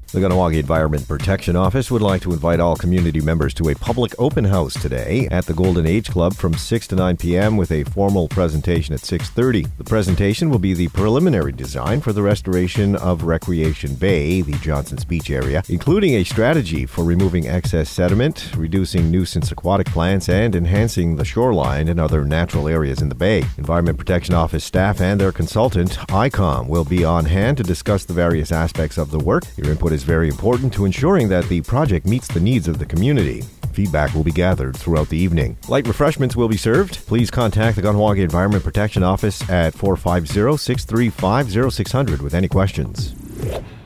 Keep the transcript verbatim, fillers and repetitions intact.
The Kahnawake Environment Protection Office would like to invite all community members to a public open house today at the Golden Age Club from six to nine p.m. with a formal presentation at six thirty. The presentation will be the preliminary design for the restoration of Recreation Bay, the Johnson's Beach area, including a strategy for removing excess sediment, reducing nuisance aquatic plants, and enhancing the shoreline and other natural areas in the bay. Environment Protection Office staff and their consultant, I COM, will be on hand to discuss the various aspects of the work. Your input is very important to ensuring that the project meets the needs of the community. Feedback will be gathered throughout the evening. Light refreshments will be served. Please contact the Kahnawake Environment Protection Office at four five zero, six three five, zero six zero zero with any questions.